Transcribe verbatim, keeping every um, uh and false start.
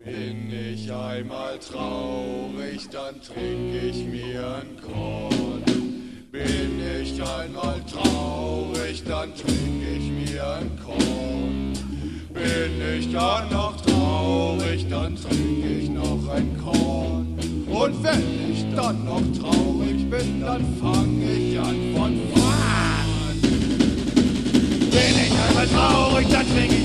Bin ich einmal traurig, dann trink ich mir ein Korn. Bin ich einmal traurig, dann trink ich mir ein Korn. Bin ich dann noch traurig, dann trink ich noch ein Korn. Und wenn ich dann noch traurig bin, dann fang ich an von vorn. Bin ich einmal traurig, dann trink